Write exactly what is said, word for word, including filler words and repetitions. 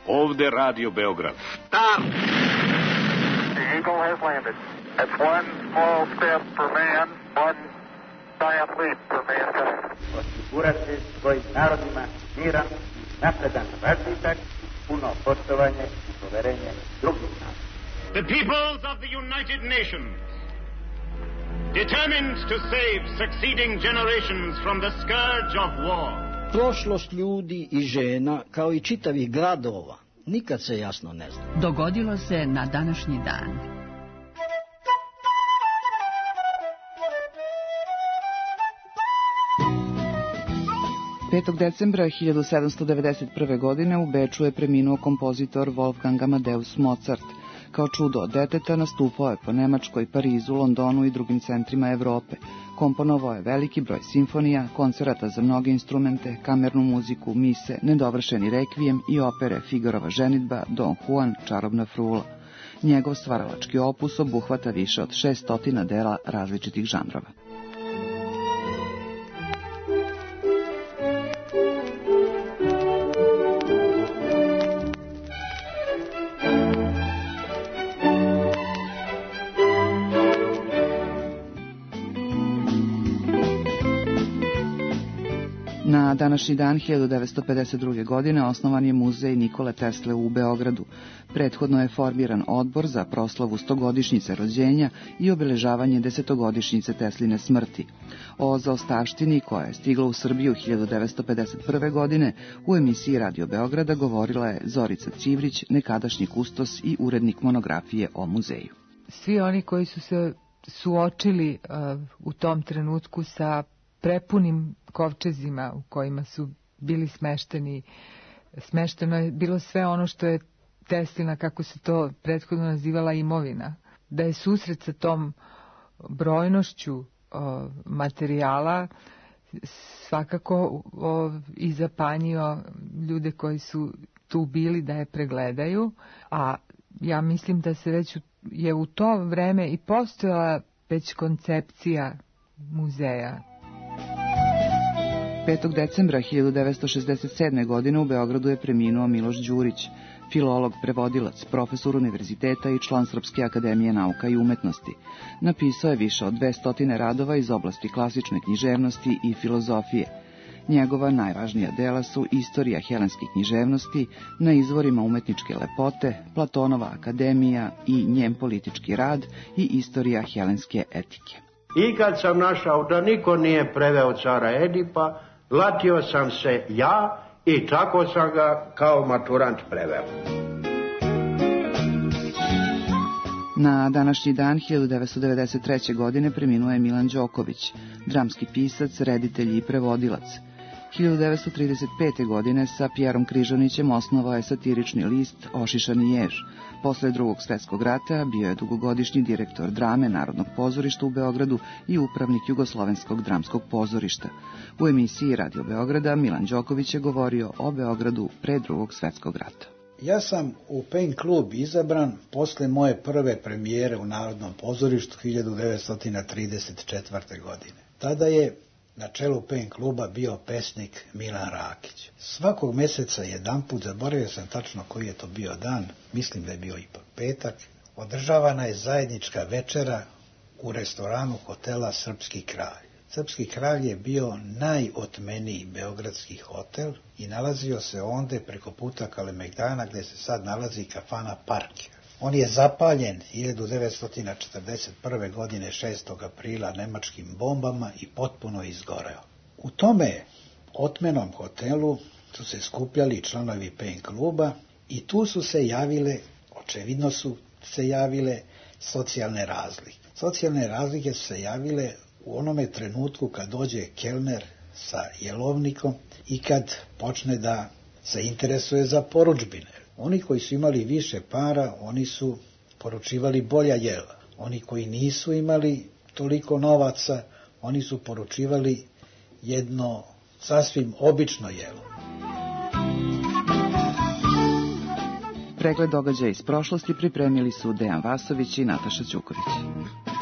Ovde Radio Beograd. Start! The Eagle has landed. That's one small step for man, one giant leap for mankind. Osigurati svojim narodima miran, napredan razvitak, puno poštovanje i poverenje drugih naroda. The peoples of the United Nations, determined to save succeeding generations from the scourge of war. Prošlost ljudi i žena, kao i čitavih gradova, nikad se jasno ne zna. Dogodilo se na današnji dan. petog decembra hiljadu sedamsto devedeset prve. godine u Beču je preminuo kompozitor Wolfgang Amadeus Mozart. Kao čudo od deteta nastupao je po Nemačkoj, Parizu, Londonu i drugim centrima Evrope. Komponovao je veliki broj simfonija, koncerata za mnoge instrumente, kamernu muziku, mise, nedovršeni rekvijem i opere Figarova ženidba, Don Juan, Čarobna frula. Njegov stvaralački opus obuhvata više od šeststotina dela različitih žanrova. Na današnji dan hiljadu devetsto pedeset druge. godine osnovan je muzej Nikole Tesle u Beogradu. Prethodno je formiran odbor za proslavu stogodišnjice rođenja i obeležavanje desetogodišnjice Tesline smrti. O zaostavštini koja je stigla u Srbiju hiljadu devetsto pedeset prve. godine u emisiji Radio Beograda govorila je Zorica Civrić, nekadašnji kustos i urednik monografije o muzeju. Svi oni koji su se suočili uh, u tom trenutku sa prepunim kovčezima u kojima su bili smešteni. Smešteno je bilo sve ono što je Teslina, kako se to prethodno nazivala, imovina. Da je susret sa tom brojnošću o, materijala svakako o, i zapanjio ljude koji su tu bili da je pregledaju, a ja mislim da se već je u to vreme i postojala već koncepcija muzeja. petog decembra hiljadu devetsto šezdeset sedme. godine u Beogradu je preminuo Miloš Đurić, filolog, prevodilac, profesor univerziteta i član Srpske akademije nauka i umetnosti. Napisao je više od dvestotine radova iz oblasti klasične književnosti i filozofije. Njegova najvažnija dela su Istorija helenske književnosti, Na izvorima umetničke lepote, Platonova akademija i njen politički rad i Istorija helenske etike. I kad sam našao da niko nije preveo cara Edipa, latio sam se ja i tako sam ga kao maturant preveo. Na današnji dan hiljadu devetsto devedeset treće. godine preminuo je Milan Đoković, dramski pisac, reditelj i prevodilac. hiljadu devetsto trideset pete. godine sa Pjerom Križanićem osnovao je satirični list Ošišani jež. Posle drugog svjetskog rata bio je dugogodišnji direktor drame Narodnog pozorišta u Beogradu i upravnik Jugoslovenskog dramskog pozorišta. U emisiji Radio Beograda Milan Đoković je govorio o Beogradu pre drugog svjetskog rata. Ja sam u Pen klub izabran posle moje prve premijere u Narodnom pozorištu hiljadu devetsto trideset četvrte. godine. Tada je na čelu Pen kluba bio pesnik Milan Rakić. Svakog meseca jedanput, zaboravio sam tačno koji je to bio dan, mislim da je bio ipak petak, održavana je zajednička večera u restoranu hotela Srpski kralj. Srpski kralj je bio najotmeniji beogradski hotel i nalazio se onde preko puta Kalemegdana gde se sad nalazi kafana Parker. On je zapaljen hiljadu devetsto četrdeset prve. godine šestog aprila nemačkim bombama i potpuno izgoreo. U tome otmenom hotelu su se skupljali članovi Pen kluba i tu su se javile, očevidno su se javile socijalne razlike. Socijalne razlike su se javile u onome trenutku kad dođe kelner sa jelovnikom i kad počne da se interesuje za porudžbine. Oni koji su imali više para, oni su poručivali bolja jela. Oni koji nisu imali toliko novaca, oni su poručivali jedno sasvim obično jelo. Pregled događaja iz prošlosti pripremili su Dejan Vasović i Nataša Ćuković.